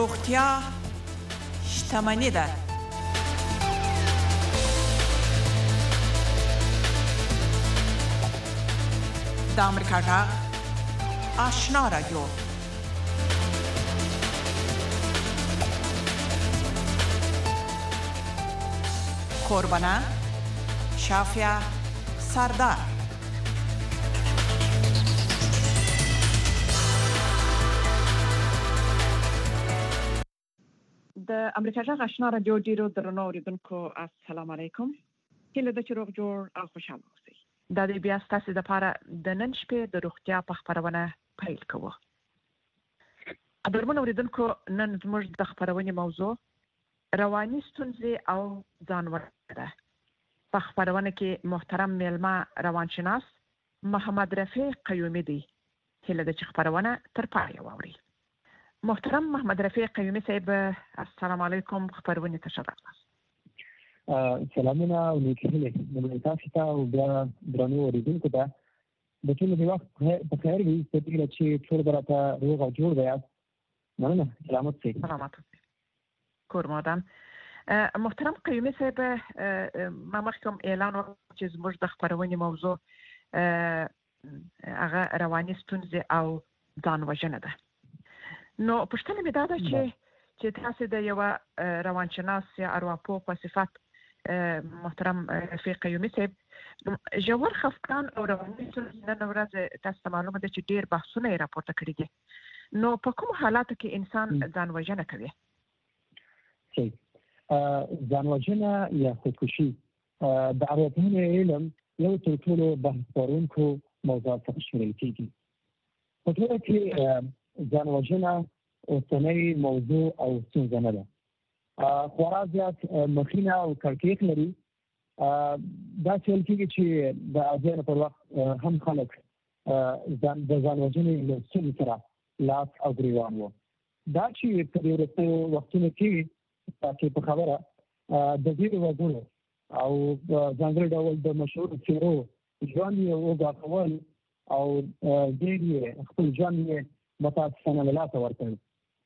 روغتیا شتمني ده. د امریکا غږ آشنا رادیو. کوربانه شافیا سردار. د امریکا غږ آشنا رادیو ډیرو درنو اوریدونکو السلام علیکم. هیله ده چې روغ جوړ او خوشحاله اوسئ. دا د بیا ستاسو لپاره د نن شپې د روغتیا په خبرونه پیل کوو. درنو اوریدونکو، نن زموږ د خبرونې موضوع رواني ستونزې او ځانوړتیا ده. په خبرونه کې محترم میلمه روانشناس محمد رفیع قیومي دی. هیله ده چې خبرونه تر پایه واورئ. محترم محمد رفیع قیومي صاحب، السلام علیکم. خبرونه ته ښه راغلاست. سلامونه او نیکې هیلې تاسو ته او بیا درنو اوریدونکو ته د ټولو د وخت په خیر وي. په دې چې ټول به راته روغ او جوړ ویاست. مننه. سلامت اوسئ. سلامت اوسئ. کور مودان. محترم قیومي صاحب، ما مخکې اعلان وکړ چې زموږ د خبرونې موضوع هغه رواني ستونزې او ځانوژنه ده. نو پوښتنه مې دا ده چې تاسو د یو روانشناس یا ارواپوه په صفت محترم رفیع قیومي صاحب ژور خفګان او رواني ستونزې نن ورځ تاسو ته معلومه ده چې ډېر بحثونه یې راپورته کړي دي. نو په کوم حالاتو کې انسان ځانوژنه کوي؟ ځانوژنه یا خودکشي د ارواپوهنې علم یو تر ټولو بحث لرونکو موضوعات څخه شمیرل کېږي. په ټوله کې ځانوژنه اوسنۍ موضوع او ستونزه نه ده. خورا زیات مخینه او کړکېچ لري. داسې ویل کېږي چې د اذان پر وخت هم خلک د ځانوژنې له ستونزې سره لاس او ګریوان وو. دا چې په دې وروستیو وختونو کې تاسو په خبره د ډېرو وګړو او ځانګړي ډول د مشهورو څېرو ژوند یې وګواښول او ډېر یې خپل ژوند یې متاسفانه له لاسه ورکړ.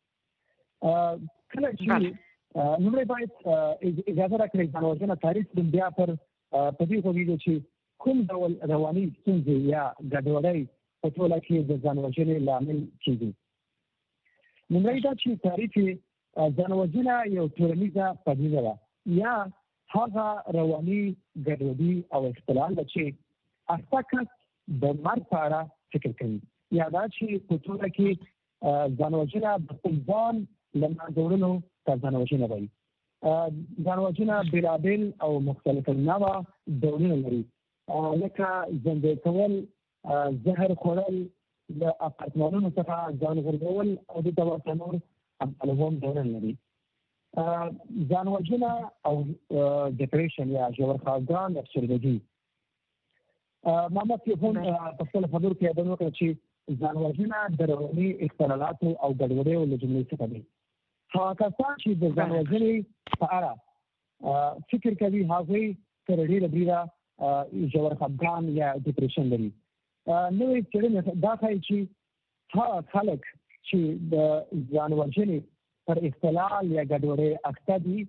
کله چې لومړی باید اجازه راکړئ ځانوژنه تعریف کړم، بیا په دې غوږیږو چې کوم ډول رواني ستونزې یا ګډوډۍ په ټوله کې د ځانوژنې لامل کېږي. لومړی دا چې تعریف ځانوژنه یو ټولنیزه پدیده ده یا هغه رواني ګډوډي او اختلال ده چې اخته کس د مرګ په اړه فکر کوي، یا دا چې په ټوله کې ځانوژنه د خپل ځان له منځه وړلو ته ځانوژنه وایي. ځانوژنه بېلابېل او مختلف النوع ډولونه لري، لکه زندې کول، زهر خوړل، له اپارتمانونو څخه ځان غورځول او دې ته ورته نور امثالهم ډولونه لري. ځانوژنه او ډپریشن یا ژور خفګان یا افسردګي. ما مخکې هم په خپلو خبرو کې یادونه وکړه چې ځانوژنه د رواني اختلالاتو او ګډوډیو له جملې څخه دی. هغه کسان چې د ځانوژنې په اړه فکر کوي هغوی تر ډېره بریده ژور خفګان یا ډپریشن لري. نوې څېړنې دا ښایي چې هغه خلک چې د ځانوژنې پر اختلال یا ګډوډۍ اخته دي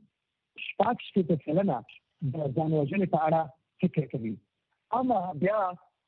60% د ځانوژنې په اړه فکر کوي، اما بیا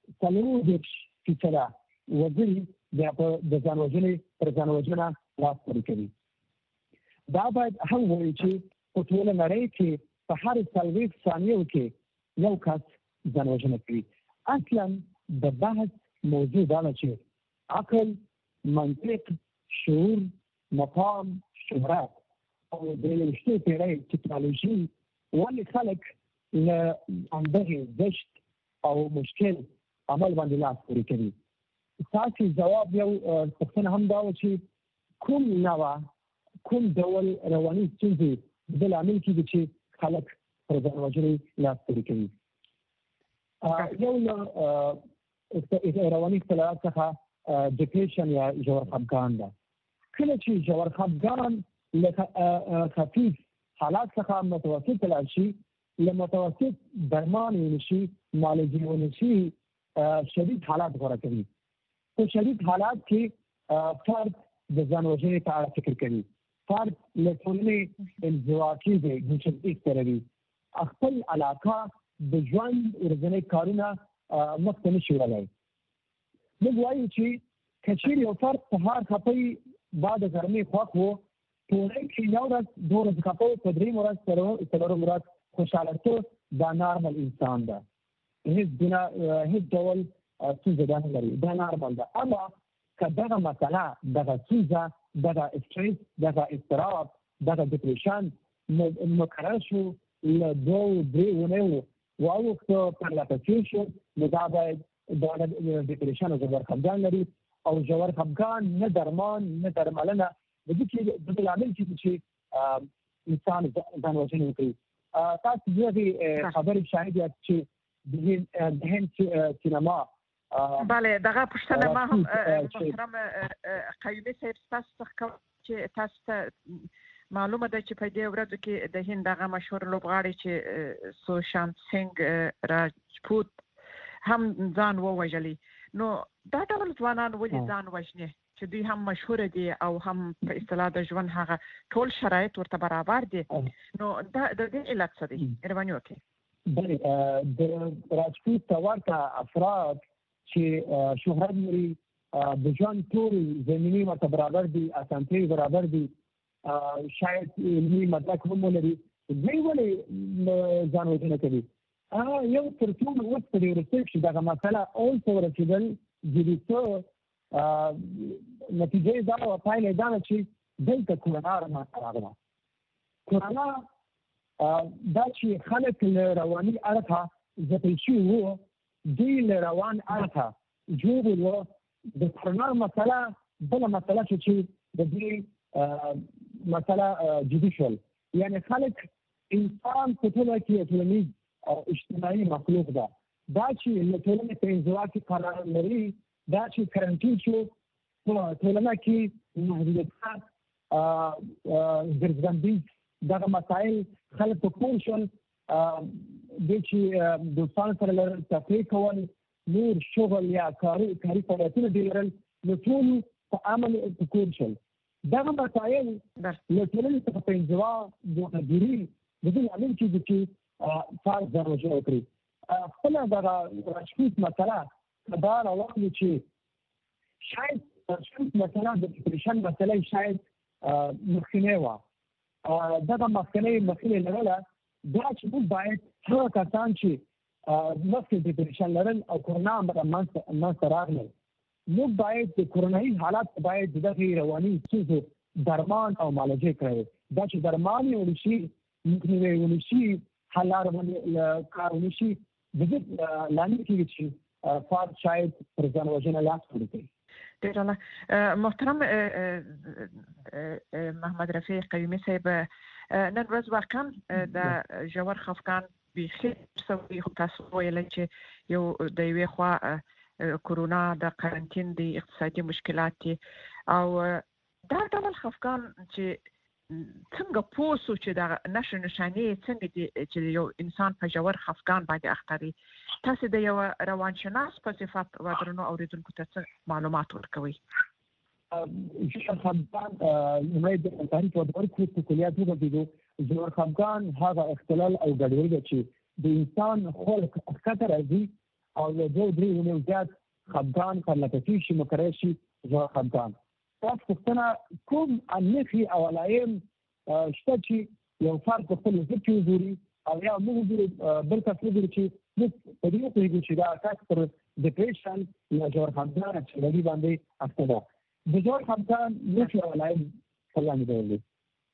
40% وګړي بیا د ځانوژنې پر ځانوژنه لاس پورې کوي. دا باید هم ووایي چې په ټوله نړۍ کې په هر 40 ثانیو کې یو کس ځانوژنه کوي. اصلا د بحث موضوع دا ده چې عقل، منطق، شعور، مقام، شهرت او د 21 پېړۍ ټکنالوژي ولې خلک له همدغې زشت او مشکل عمل باندې لاس پورې کوي. تاسو جواب یو پوښتنه هم دا و چې کوم ډول رواني ستونزې د لامل کېږي چې خلک پر ځانوژنې لاس پورې کوي. یو له رواني اختلالات څخه ډپریشن یا ژور خفګان ده. کله چې ژور خفګان له خفیف حالات څخه متوسط لاړ شي، له متوسط درمان ونه شي، معالجې ونه شي، شدید حالات غوره کوي. په شدید حالات کې فرد د ځانوژنې په اړه فکر کوي. فرد له ټولنې انزوا کېږي ګوچبي ستروي خپل علاقه د ژوند ورځنی کارونه مخته نشي وړلی. موږ وایو چې که چېرې یو فرد سهار خفه بعد ګرمۍ خوښ و، ټولنۍ کې یو ورځ دوه ورځې خفه و، په درېیمه ورځ څلورمه ورځ خوشحاله ته، دا نارمل انسان ده، هیڅ ډول ستونزه دا نه لري، دا نارمل ده. اما که دغه مسله، دغه ستونزه، دغه استرس، دغه اضطراب، دغه ډپریشن مقرر شو له 2-3 اونیو واوښته پرله پسې شو، نو دا باید دا ډپریشن او ژور خفګان لري، او ژور خفګان نه درمان نه درملنه، د دې لامل کېږي چې انسان ځان وژنې وکړي. تاسو دغې خبرې شاهد یاست چې د هند سینما بله دغه پوښتنه ما هم محترم قیومي صاحب ستاسو څخه کوم چې تاسو ته معلومه ده چې په دې ورځو کې د هند دغه مشهور لوبغاړی چې سوشانت سینګ راجپوت هم ځان ووژلی. نو دا ډول ځوانان ولې ځان وژني چې دوی هم مشهور دي او هم په اصطلاح د ژوند هغه ټول شرایط ورته برابر دي، نو دا د دې علت څه دی؟ مهرباني وکړئ. بله د راجپوت ته ورته افراد چې شهرت لري، د ژوند ټول زمینې ورته برابر دي، اسانتیاوې برابر دي، شاید علمي مدرک هم ولري، دوی ولې ځان وژنه کوي؟ یو تر ټولو اوس په دې وروستیو کې دغه مسله اوس ته ورسېدل جدي څه نتیجه یې دا وه، پایله یې دا ده چې دلته کورونا رامنځته راغله. کورونا دا چې خلک له رواني اړخه ځپل شوي وو، دوی له روان اړخه جوړ وو. د کورونا مسله بله مسله شو چې د دې مسله جدي شول، یعنې خلک انسان په ټوله کې ټولنیز او اجتماعي مخلوق ده، دا چې له ټولنې په انزوا کې قرار لري، دا چې کرنټین شو، په ټولنه کې محدودیتونه ګرځندیز دغه مسایل خلک په کور شول، دوی چې دوستانو سره لرل، تفریح کول، نور شغل یا کاري فعالیتونه ډېر لرل، نو ټول په امن په کور شول. دغه مسایل له ټولنې څخه په انزوا ګوښهګیري د دې لامل کېږي چې فرد ځان وژنه وکړي. خپله دغه راجپوت مسله که دا راواخلو چې شاید راجپوت مسله د ډپریشن مسله شاید مخکینۍ وه، دغه مخکینۍ لرله دا چې موږ باید هغه کسان چې مخکې ډپریشن لرل او کورونا منځته راغلل، موږ باید د کورونایي حالات باید د دغې رواني ستونزو درمان او معالجې کړی، دا چې درمان یې ونشي، مخنیوی یې ونشي، حل لاره باندې کار ونشي، د دې لامل کېږي چې فرد شاید پر ځان وژنه لاس پورې کوي. ډېر الله. محترم محمد رفیع قیومي صاحب، نن ورځ واقعا د ژور خفګان بیخي سوي، خو تاسو ویل چې یو د یوې خوا کورونا، د قرنټین، د اقتصادي مشکلات دي، او دا ډول خفګان چې څنګه پوه سو چې دا نښې نښانې څنګه دي چې یو انسان په ژور خفګان باندې اخته دی؟ تاسو د یو روانشناس په صفت و درنو اوریدونکو ته څه معلومات ورکوئ؟ ژور خفګان لومړی د تعریف ورکړو په کلیات وغځېدو. ژور خفګان هغه اختلال او ګډوډي ده چې د انسان خلق ښکته راځي او له 2-3 اونیو زیات خفګان پرله پسې شي، مقرر شي ژور خفګان. تاسو پوښتنه کوم نښې او علایم شته چې یو فرد په خپل ذهن کې وګوري او یا موږ وګورو بل کس وګوري چې موږ په دې پوهېږو چې دا کس پر ډپریشن یا ژور خفګان اچولګي باندې اخته ده. د ژور خفګان نښې او علایم څلورنې ډول دي: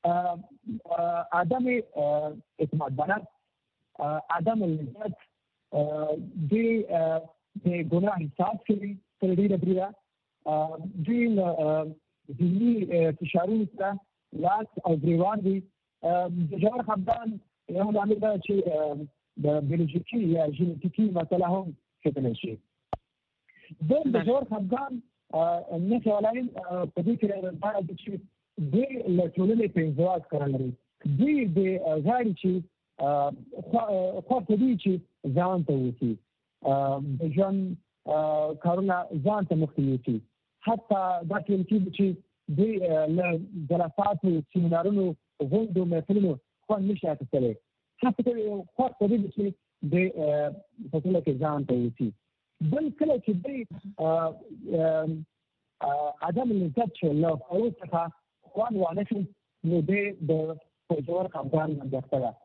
عدم اعتماد بنفس، عدم لذت، دوی د ګناه احساس کوي تر ډېره بریده، دوی له ذهني فشارونو سره لاس او ګریوان دي. د ژور خفګان یو لامل دا چې د بیولوژیکي یا ژنیتیکي مسله هم کېدلی شي. د ژور خفګان نښې او علایم په دې کې دا دي چې دوی له ټولنې په انزوا ښکاره لري، دوی غواړي چې خوښ دي چې ځان ته ووسي، د ژوند کارونه ځان ته مخکې یوسي، حتی دا ویل کېږي چې د جلساتو سیمینارونو غونډو محفلونو خوند نشي اخیستلی هڅه کوي خوښ کوي چې د په ټوله کې ځان ته ووسي بل کله چې دوی عدم لذت چې له خوړو څخه خوند وانخلي نو دی د ژور خفګان اندېښنه ده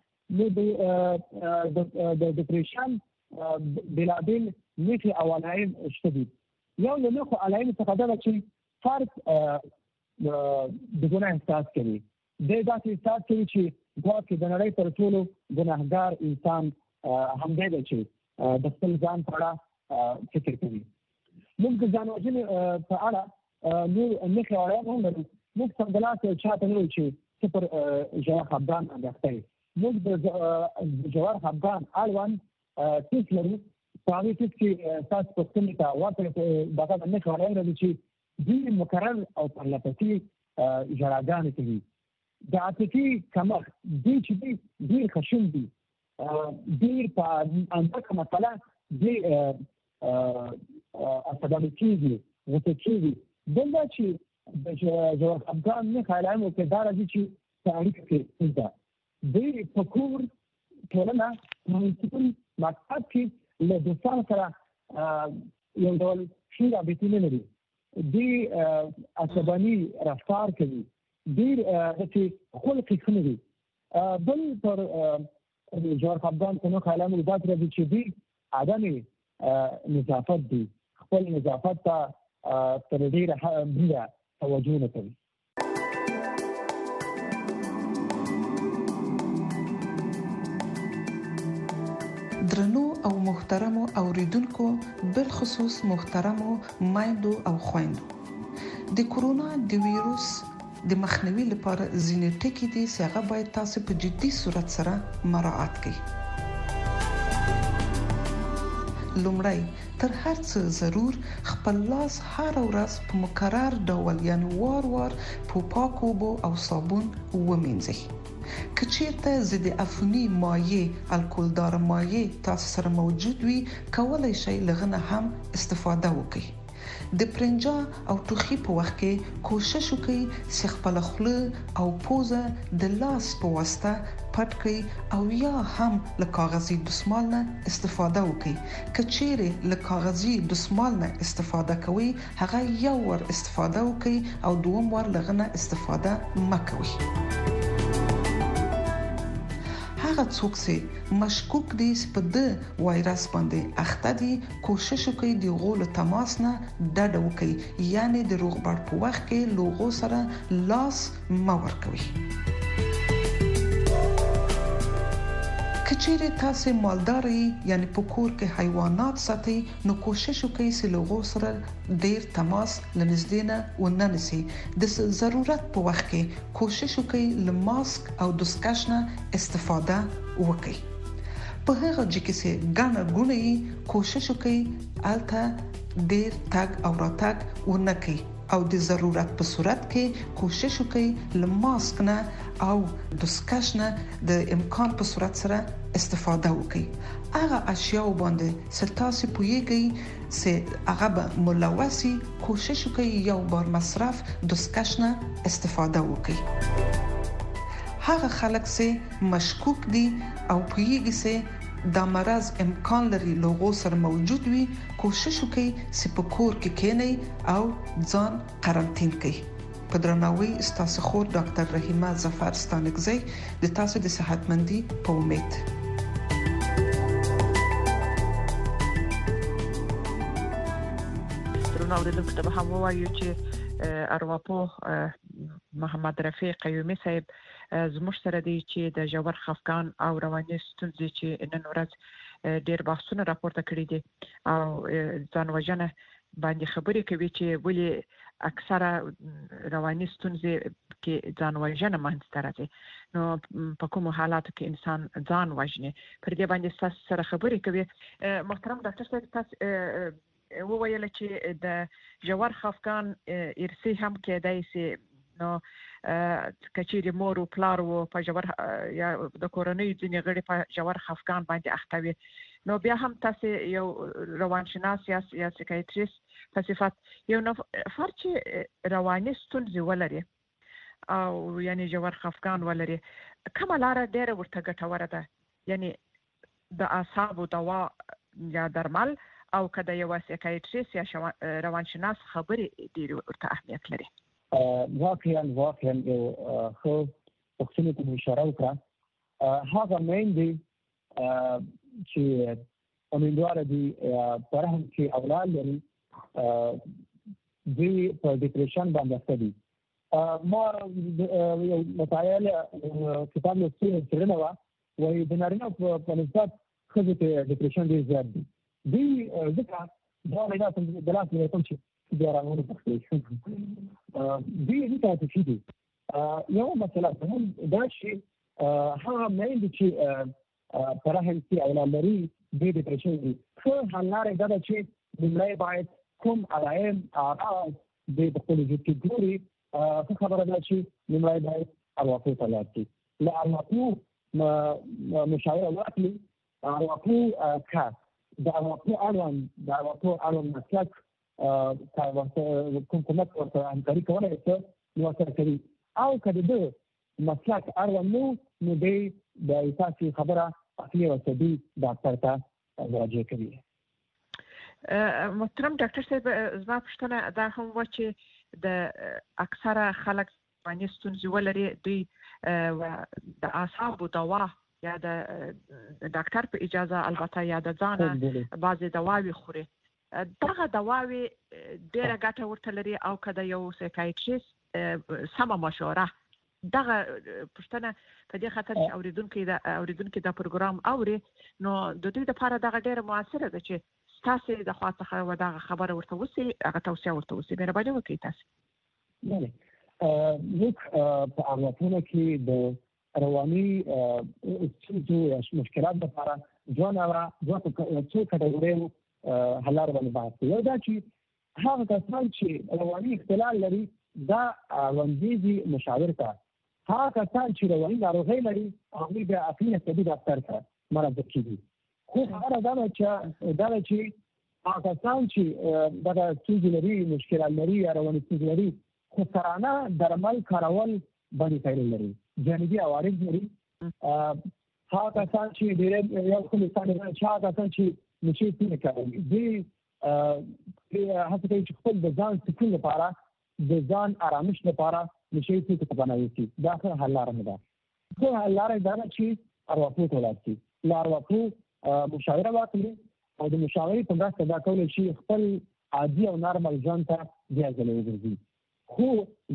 نو د ډپریشن بېلابېل نښې او علایم شته دي یو له نښو علایم څخه دا ده چې فرد د ګناه احساس کوي دی داسې احساس کوي چې ګواکې د نړۍ تر ټولو ګناهګار انسان همدی دی چې د خپل ځان په اړه فکر کوي موږ د ځان وژنې په اړه نور نښې او علایم هم لرو موږ سمدلاسه چا ته نه وایو چې ته پر ژور خفګان اندېښته یې موږ د ژور خفګان اړوند ټیسټ لرو په هغې ټیسټ کې ستاسو پوښتنې ته ورته دغه نښې او علایم لري چې دوی مکرر او پرلپسې ژړاګانې کوي د عاطفي کمښت دوی چې دي ډېر خشن دي ډېر په اندکه مسله دوی عصباني کېږي غوسه کېږي بل دا چې د ژور خفګان نښه علایم ورته دا راځي چې په اړیکه کې ستونزه دوی په کور ټولنه مونسپل مکتب کې له دوستانو سره یو ډول ښې رابطې نه لري دوی عصباني رفتار کوي ډېر داسې خلقي ښه نه دي بل پر ژور خفګان په نښه علایم دا راځي چې دوی عدم نظافت دي خپل نظافت ته تر ډېره بریده توجه نه کوي درنو او محترمو اوریدونکو بالخصوص محترمو مایندو او خویندو د کورونا د ویروس د مخنیوي لپاره ځینې ټکي دي چې هغه باید تاسو په جدي صورت سره مراعات کړئ. لومړی تر هر څه ضرور خپل لاس هر ورځ په مکرر ډول یعنی وار په پاکو اوبو او صابون ومینځئ. که چیرته ضد عفوني مایع الکولدار مایع تاسو سره موجود وي کولای شئ لغنه هم استفاده وکړئ. د پرنجا او ټوخي په وخت کې کوشش وکړئ چې خپل خوله او پوزه د لاس په واسطه پټ کړئ او یا هم له کاغذي دستمال نه استفاده وکړئ. که چیرې له کاغذي دستمال نه استفاده کوئ هغه یو ور استفاده وکړئ او دوم ور لغنه استفاده مکوئ. هغه څوک چې مشکوک دي چې په د وایرس باندې اخته دي کوشش وکړي د غول تماس نه ډډه وکړي یعنی د روغبړ په وخت کې لوغو سره لاس مه ورکوي. کچېرې تاسو مالداري یعنی په کور کې حیوانات ساتي نو کوشش وکړئ چې لوغو سره ډیر تماس لنږدې نه وننسي. د ضرورت په وخت کې کوشش وکړئ له ماسک او دستکش نه استفاده وکړئ. په هغه ځکه چې ګڼه ګونې کوشش وکړئ الته ډیر تګ او راتګ ونکړئ او د ضرورت په صورت کې کوشش وکړئ له ماسک نه او دستکش نه د امکان په صورت سره استفاده وکړئ. هغه اشیاء باندې ستاسو پویږي چې هغه به ملوثي کوشش وکړئ یو بار مصرف دستکش نه استفاده وکړئ. هغه خلک چې مشکوک دي او پویږي چې دا مرض امکان لري لوغو سره موجود وي کوشش وکړئ چې په کور کې کېنئ او ځان قرنطین کړئ. په درناوي ستاسو خور ډاکټر رحیمه ظفر ستانکزی د تاسو د صحتمندي په امید. درنو اوریدونکو ته هم وایو چې ارواپوه محمد رفیق قیومي صاحب زموږ سره دی چې د ژور خفګان او رواني ستونزې چې نن ورځ ډېر بحثونه راپورته کړي دي او ځان وژنه باندې خبرې کوي چې ولې اکثره رواني ستونزې کې ځان وژنه منځته راځي. نو په کومو حالاتو کې انسان ځان وژني پر دې باندې تاسو سره خبرې کوي. محترم ډاکټر صاحب تاسو وویل چې د ژور خفګان ارثي هم کېدای شي نو کچېری مور او پلار وو په جوړ یا د کورنۍ ځینې غړي په جوړ خفقان باندې اخته وي نو بیا هم تاسو یو روانشناس یا سایکیاتریست په صفت یو نفر چې رواني ستونزې ولري او یعنی جوړ خفقان ولري کومه لار ډېره ورته ګټوره ده یعنی د اعصابو دوا یا درمل او کله یو سایکیاتریست یا روانشناس خبرې ډېر ورته اهمیت لري واقعا یو خو پښتني ته اشاره وکړه هغه مین دی چې امیدوار دي پرهم چې اولاد لري دوی په ډیپریشن باندې اخته دي ما یو مطالعه کتاب لوستل څرنه وایي د نارینه په نسبت ښځو کې ډیپریشن ډېر زیات دی دوی ځکه دا نه د لاس نه کوم چې بیا راغونډ پخې دوی ځکه چې دي یو مسله هم دا چې هغه مین دي چې پرهم چې اولاد لري د ډیپریشن دي خو حل لري دا چې لمړی باید کوم علائم اعراض د خپل وجود کې ګوري خبره ده چې لمړی باید ارواپو ته لاړ شي له ارواپو مشاوره واخلي ارواپو کار د ارواپو اړوند مسلک کوم کومک ورته همکاري کولی شي نو سره کوي او که د ده مسلک اړوند نو دی د اساسي خبره اصلي او طبي ډاکټر ته مراجعه کوي محترم ډاکټر صاحب زما پوښتنه دا هم و چې د اکثره خلک رواني ستونزې ولري دوی د اعصابو دوا یا د ډاکټر په اجازه البته یا د ځانه بعضې دواوې خوري دغه دواوې ډېره ګټه ورته لري او که د یو سایکیاتریست سمه مشوره دغه پوښتنه په دې خاطر چې اوریدونکي دا پروګرام اوري نو د دوی لپاره دغه ډېره موثره ده چې تاسو د خوا څخه دغه خبره ورته وسی هغه توصیه ورته وسی مهرباني وکړئ تاسو بله موږ په ارواپوهنه کې د رواني ستونزو یا مشکلات لپاره دوه څو کټګوریو حل لارې باندې بحث کوو یو دا چې هغه کسان چې رواني اختلال لري دا وندیزي مشاور ته هغه کسان چې رواني ناروغۍ لري هغوی بیا عقلي طبي ډاکټر ته مراجعه کیږي خو خبره دا ده چې هغه کسان چې دغه ستونزې لري مشکلات لري یا رواني ستونزې لري خو سرانه درمل کارول باندې پایله لري جانبي عوارض لري هغه کسان چې ډېر یو کوم انسان چې هغه کسان چې نشي څنګه کوي دوی هڅه کوي چې خپل د ځان سکون لپاره د ځان آرامش لپاره نشي څه ته بناوي دا څه حل لاره نه ده خو حل لاره دا چې ارواپو ته لاړ شي ارواپو مشاوره واخلي او د مشاورې په مرسته دا کولی شي خپل عادي او نارمل ژوند ته بیا ځلی وګرځي خو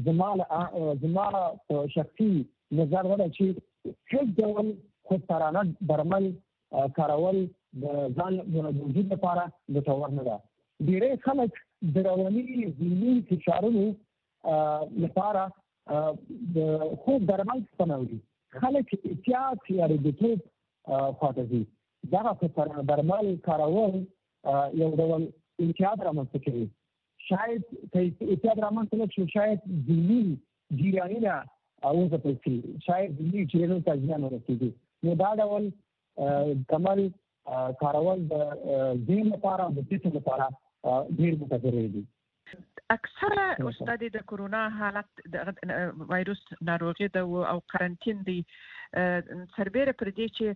زما شخصي نظر دا چې هیڅ ډول خودسرانه درمل کارول د ځان د وجود لپاره ګټور نه ده ډېری خلک د رواني ذهني فشارونو لپاره د خوب درمل استعمالوي خلک احتیاط یا ریډیټیو خواته ځي دغه خودسرانه درمل کارول یو ډول احتیاط رامنځته کوي شاید احتیاط رامنځته نه شي شاید ذهني جریانونه وځپل شي شاید ذهني جریانونو ته زیان ورسېږي نو دا ډول درمل کارول د ذهن لپاره او د جسم لپاره ډېر مضر دي اکثره استاد د کرونا حالت د وایروس ناروغي ده او قرنطین دی سربېره پر دې چې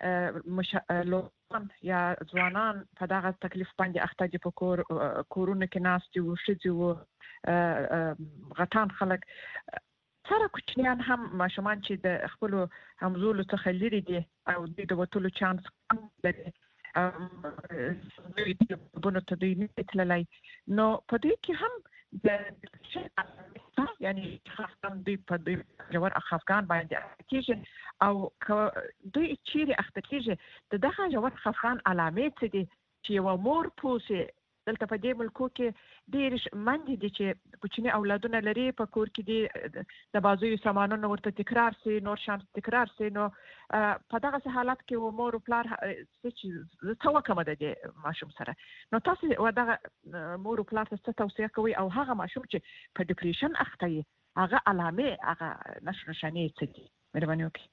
لوګان یا ځوانان په دغه تکلیف باندې اخته دي په کورونو کې ناست وو ښځې وو غټان خلک سره کوچنیان هم ماشومان چې د خپلو همزولو څخه لرې دي او دوی د وتلو چانس کم لري بونو ته دوی نه تللی نو په دوی کې هم د یعنی خفقان دوی په دوی جوړ خفقان باندې کېږي او دوی چیرې اخته کېږي د دغه جوړ خفقان علامې څه دي چې یو مور پوسې دلته په دې ملکو کې ډېر مندې دي چې کوچني اولادونه لري په کور کې دي د بازویو سامانونه ورته تکرار سي نور شان تکرار سي نو په دغه حالت کې و مور او پلار چې څه وکړم د دې ماشوم سره نو تاسو دغه مور او پلار ته څه توصیه کوئ او هغه ماشوم چې په ډیپریشن اخته وي هغه علامه هغه نشانې څه دي مهرباني وکړئ.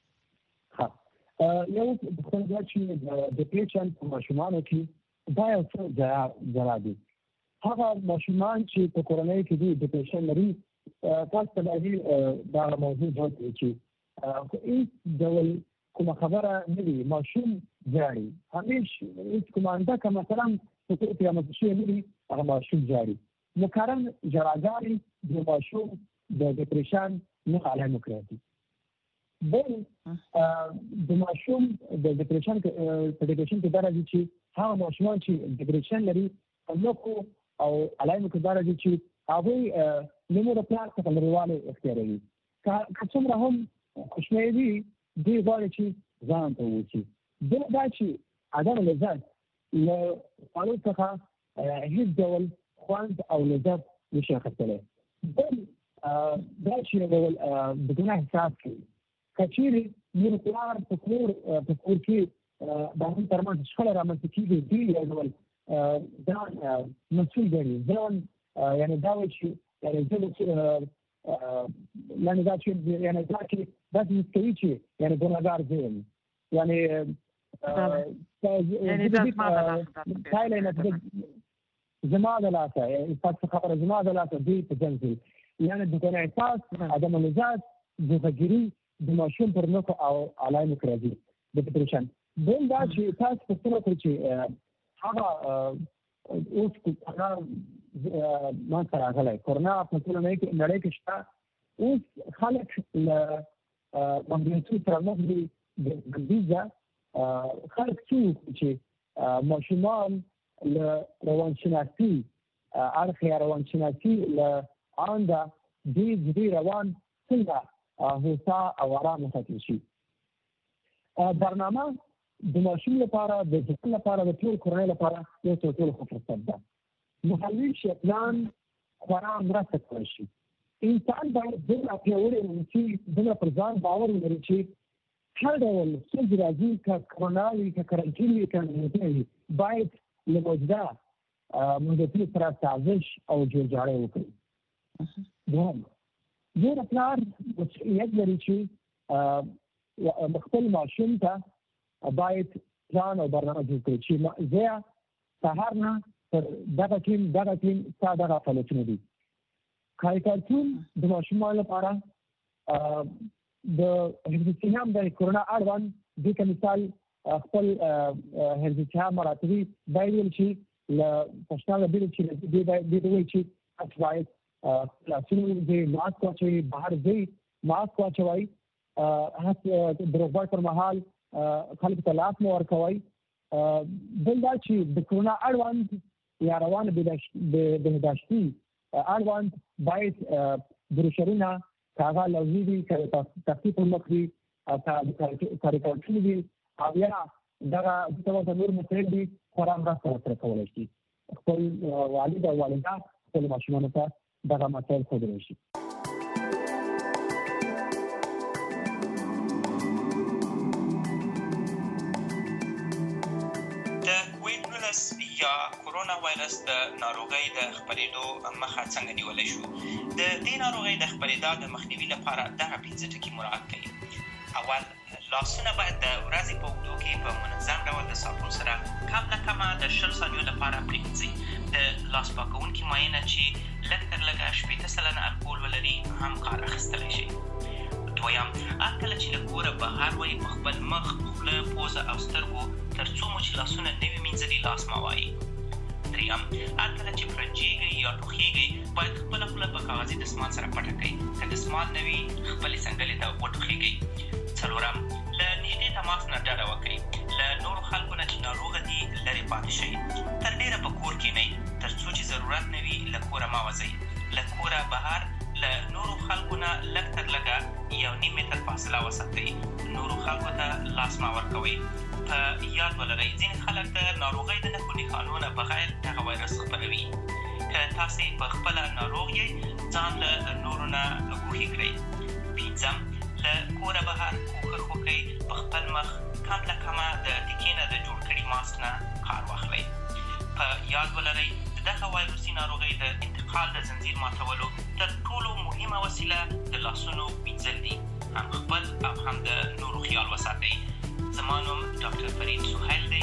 یو څنګه چې د پیشن په ماشومانو کې دا یو څه ځای دی. هغه ماشومان چې په کورنۍ کې دي د پیشن لري تاسو ته دا موضوع جوړ چې هیڅ ډول کومه خبره نه وي ماشوم جاړي همیشه هیڅ کومانده که مثلا په کور کې رامنځته شوی نه وي هغه ماشوم جاړي مکرم ژړاګانې د ماشوم د ډپریشن نښه علامه کوي. بل د ماشوم د ډپریشن کې دا راځي چې هغه ماشومان چې ډپریشن لري نوکو او علامه کې دا راځي چې هغوی نمو د پلار څخه لرېوالی اختیاروي. که څومره هم کوچنی وي دوی غواړي چې ځان ته ووځي. بل دا چې عدم لذت له خوړو څخه هېڅ ډول خوند او لذت نشي اخیستلی. بل دا چې یو ډول د ګناه احساس کوي. که چېرې مور پلار په کور کې د هغوی ترمنځ شخړه رامنځته کېږي دوی یو ډول ځان مسؤل ګڼي. ځان یعنې دا وایي چې یعنې زه یعنې دا چې یعنې دا کې داسې حس کوي چې یعنې ګناهګار زه یم. یعنې زما د لاسه ستاسو خبره زما د لاسه دوی په جنګ یعنې د ګناه احساس عدم لذت ګوښهګیري د ماشوم پر نښو او علایمو کې راځي د ډپریشن. بل دا چې تاسو پوښتنه وکړئ چې هغه اوس کورونا منځته راغلی کورونا په ټوله نړۍ کې شته. اوس خلک له محدودیتونو سره مخ دي. بندیزه خلک څه وکړي چې ماشومان له روانشناسي اړخ یا روانشناسي له آنده دوی روان څنګه هوسا او آرام وساتل شي. برنامه د ماشوم لپاره د ځان لپاره د ټول کورنۍ لپاره یو څه ټول ښه فرصت ده. محلي شیطان خورا مرسته کولی شي. انسان باید دومره پیاوړی واوسي دومره پر ځان باور ولري چې هر ډول ستونزې راځي که کرونا وي که کرنټین وي که ناروغي وي باید له موجوده محدودیتونو سره سازش او جوړجاړی وکړي. دوهم زه د پلار مسؤلیت لري چې خپل ماشوم ته باید پلان او برنامه جوړ کړي چې زه سهار نه تر دغه ټیم ستا دغه فعالیتونه دي. کاریکاتور د ماشومانو لپاره د حفظ الصحه د کورونا اړوند دې که مثال خپل حفظ الصحه مراتبي باید ویل چې له پښتانه بیل چې دې وایي چې تاسو باید لاسونه ومینځئ ماسک واچوئ بهر ځئ ماسک واچوئ د روغبړ پر مهال خلکو ته لاس مه ورکوئ. بل دا چې د کورونا اړوند یا روانه بهداشتي اړوند باید بروشرونه که هغه لوحې وي که د تخطیط پر مخ وي که کاریکاتورونه وي او یا دغه دته ورته نور مسایل دي خورا مرسته ورسره کولی شي. خپل والد او والده خپلو ماشومانو ته دغه مسایل ښودلی شي. یا کورونا وایرس د ناروغۍ د خپرېدو مخه څنګه نیولی شو؟ د دې ناروغۍ د خپرېدا د مخنیوي لپاره دغه 5 ټکي مراعات کړئ. اول، لاسونه باید د ورځې په اوږدو کې په منظم ډول د صابون سره کم نه کمه د 20 ثانیو لپاره پرېمنځئ. د لاس پاکوونکي مایع چې لږ تر لږه 80% الکول ولري هم کار اخیستلی شي. دویم، هر کله چې له کوره بهر وئ په خپل مخ، خوله، پوزه او سترګو تر څو مو چې لاسونه نه وي مینځلي لاس مه وایئ. دریم، هر کله چې پرنجېږئ یا ټوخېږئ باید خپله خوله په کاغذي دستمال سره پټه کړئ. که دستمال نه وي خپلې څنګلې ته وټوخېږئ. څلورم، له نږدې تماس نه ډډه وکړئ. له نورو خلکو نه چې ناروغه دي لرې پاتې شئ. تر ډېره په کور کښېنئ تر څو چې ضرورت نه وي له کوره مه وځئ. له کوره بهر له نورو خلکو نه لږ تر لږه 1.5 متر فاصله وساتئ. نورو خلکو ته لاس مه ورکوئ. په یاد ولرئ ځینې خلک د ناروغۍ د نښو نښانو نه بغیر دغه وایرس خپروي. که تاسې په خپله ناروغ یئ ځان له نورو نه ګوښې کړئ. پنځم، له کوره بهر کوښښ وکړئ په خپل مخ کم له کمه د تکې نه د جوړ کړي ماسک نه کار واخلئ. په یاد ولرئ دغه وایروسي ناروغۍ د انتقال د زنجیر ماتولو تر ټولو مهمه وسیله د لاسونو مینځل دي. هم خپل او هم د نورو خیال وساتئ. زما نوم ډاکټر فرید سهیل دی.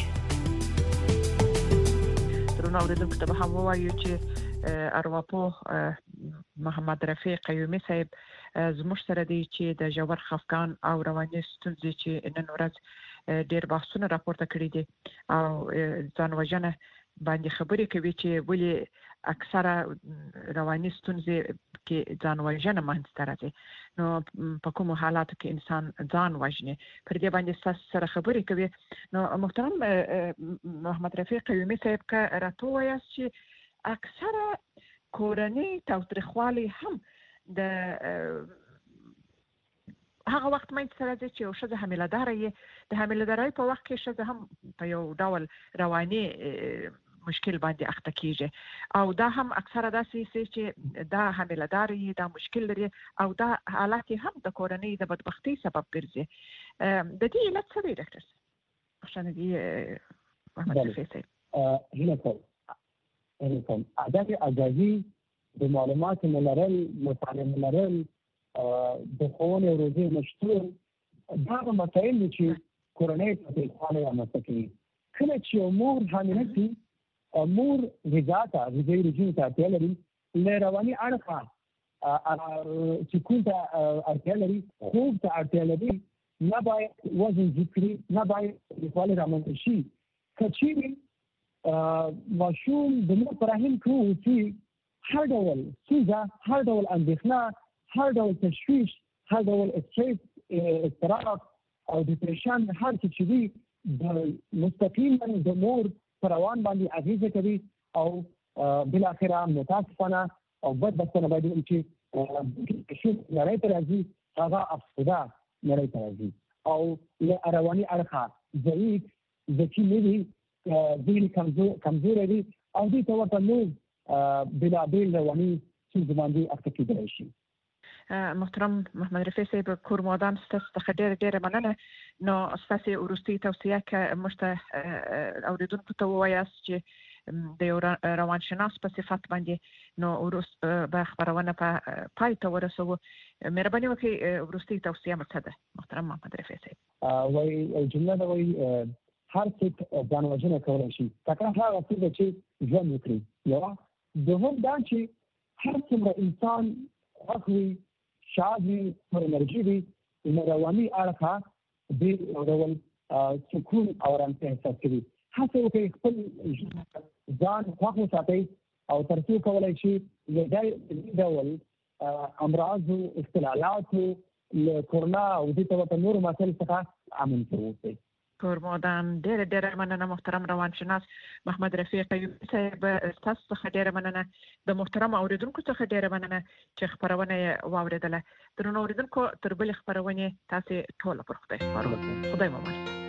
درنو اوریدونکو ته به هم ووایو چې ارواپوه محمد رفیق قیومي صاحب زموږ سره دی چې د ژور خفګان او رواني ستونزې چې نن ورځ ډېر بحثونه راپورته کړي دي او ځان وژنه باندې خبرې کوي چې ولې اکثره رواني ستونزې کې ځان وژنه منځته راځي. نو په کومو حالاتو کې انسان ځان وژني پر دې باندې سره خبرې کوي. نو محترم محمد رفیق قیومي صاحب که راته ووایاست چې اکثره کورنۍ تاوتریخوالی هم د هغه وخت منځته راځي چې یو ښځه حامله داره یې د حامله دارۍ په وخت کې ښځه هم په یو ډول رواني مشکل باندې اخته کیږي او دا هم اکثره داسې چې دا حامله دار یې دا مشکل لري او دا حالات هم د کورنۍ د بدبختۍ سبب ګرځي. د دې علت څه دی ډاکټر صاحب؟ بخښنه دې محمد رفیق صاحب. هیله کوم عدم آگاهی د معلوماتو نه لرل، مطالعه نه لرل، د ښوونې او روزنې نشتون دا هغه مسایل دي چې کورنۍ تاوتریخوالی رامنځته کوي. کله چې یو مور حامله شي مور غذایي رژیم ته اړتیا لري، له رواني اړخه سکون ته اړتیا لري، خوب ته اړتیا لري، نه باید وزن زیات کړي، نه باید تاوتریخوالی رامنځته شي. که چیرې ماشوم د مور په رحم کې اوسي هر ډول ستونزه، هر ډول اندېښنه، هر ډول تشویش، هر ډول استرس، اضطراب او ډیپریشن هر څه چې وي د مستقیما د مور په روان باندې اغیزه کوي او بالاخره متاسفانه او بدبختانه باید چې نړۍ ته راځي هغه افسوده نړۍ ته راځي او له رواني اړخه ضعیف ذکي نه وي، ذهني کمزوری وي او دې ته ورته نور بېلابېل رواني ستونزې باندې اخته کېدلی شي. محترم محمد رفیق صاحب کورمادان ستاسو څخه ډېره مننه. نو ستاسو وروستۍ توصیه که موږ ته اوریدونکو ته ووایاست چې د یو روانشناس په صفت باندې نو وروست به خبرونه په پای ته ورسوو. مهرباني وکړئ وروستۍ توصیه مو څه ده محترم محمد رفیق صاحب؟ وایي جمله ده وایي هر څوک ځان وژنه کولی شي تکه هغه څه ده چې ژوند وکړي. یوه دوهم دا چې هر څومره انسان خوښ وي، شاد وي، پر انرژي وي، نو رواني اړخه دې ډول سکون او ارامتیا احساس کوي. هڅه وکړئ خپل ځان خوښ وساتئ او تر څو کولی شي له دې ډول امراضو، اختلالاتو، له کورونا او دې ته ورته نورو مسایلو څخه امن واوسئ. کورمادان ډېره مننه محترم روانشناس محمد رفیق قیومي صاحب، تاسو څخه ډېره مننه. د محترم اوریدونکو څخه ډېره مننه چې خبرونه یې واورېدله. درنو اوریدونکو تر بلې خبرونې تاسې ټوله پر خدای سپارو. خدای مو مل.